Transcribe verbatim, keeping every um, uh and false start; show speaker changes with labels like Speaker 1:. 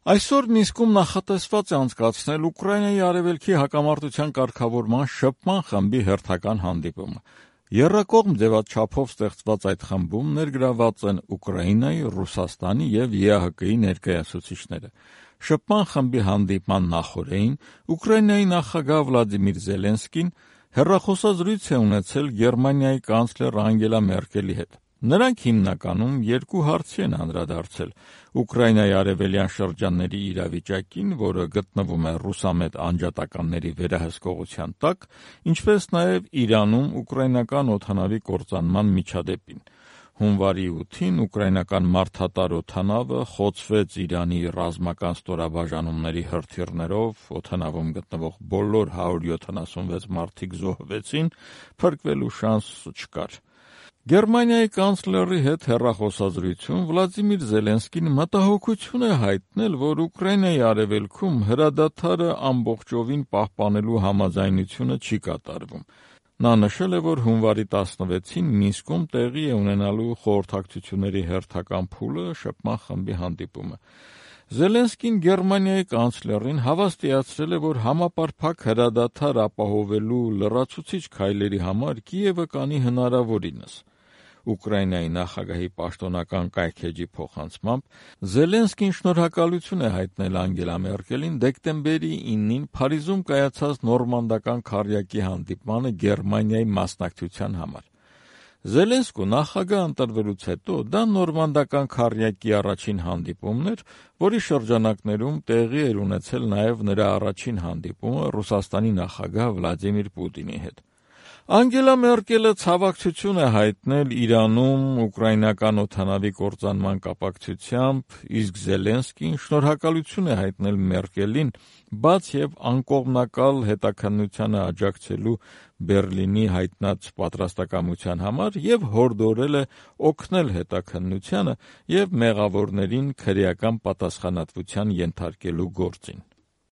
Speaker 1: Այսօր Մինսկում նախատեսված է անցկացնել Ուկրաինայի արևելքի հակամարտության կարգավորման շփման խմբի հերթական հանդիպումը։ Եռակողմ ձևաչափով ստեղծված այդ խմբում ներգրավված են Ուկրաինայի, Ռուսաստանի և Է Ա Հ Կ-ի ներկայացուցիչները։ Շփման խմբի հանդիպման նախօրեին Ուկրաինայի նախագահ Վլադիմիր Զելենսկին հեռախոսազրույց է ունեցել Գերմանիայի կանցլեր Անգելա Մերկելի հետ։ Նրանք հիմնականում երկու հարցի են անդրադարձել՝ Ուկրաինայի արևելյան շրջանների իրավիճակին, որը գտնվում է ռուսամետ անջատականների վերահսկողության տակ, ինչպես նաև Իրանում ուկրաինական օդանավի կործանման միջադեպին։ Հունվարի ութին ուկրաինական մարդատար օդանավը խոցվեց Իրանի ռազմական ստորաբաժանումների հրթիռներով, օդանավում գտնվող բոլոր հարյուր յոթանասունվեց մարդիկ զոհվեցին, փրկվելու շանս չկար։ Գերմանիայի կանցլերի հետ հեռախոսազրույցում Վլադիմիր Զելենսկին մտահոգություն է հայտնել, որ Ուկրաինայի արևելքում հրադադարը ամբողջովին պահպանելու համաձայնությունը չի կատարվում։ Նա նշել է, որ հունվարի տասնվեցին Մինսկում տեղի է ունենալու խորհրդակցությունների հերթական փուլը շփման խմբի հանդիպումը։ Զելենսկին Գերմանիայի կանցլերին հավաստիացրել է, որ համապարփակ հրադադար ապահովելու լրացուցիչ քայլերի համար Կիևը կանի հնարավորինս։ Ուկրաինայի նախագահի պաշտոնական կայքէջի փոխանցմամբ Զելենսկին շնորհակալություն է հայտնել Անգելա Մերկելին դեկտեմբերի ինին Փարիզում կայացած նորմանդական քառյակի հանդիպմանը Գերմանիայի մասնակցության համար։ Զելենսկու նախագահ ընտրվելուց հետո դա նորմանդական քառյակի առաջին հանդիպումն էր, որի շրջանակներում տեղի էր ունեցել նաև նրա առաջին հանդիպումը Ռուսաստանի նախագահ Վլադիմիր Պուտինի հետ։ Անգելա Մերկելը ցավակցություն է հայտնել Իրանում ուկրաինական օդանավի կործանման կապակցությամբ, իսկ Զելենսկին շնորհակալություն է հայտնել Մերկելին, բաց և անկողմնակալ հետաքննությանը աջակցելու Բեռլինի հայտնած պատրաստակամության համար և հորդորել է օգնել հետաքննությանը և մեղավորներին քրեական պատասխանատվության ենթարկելու գործին։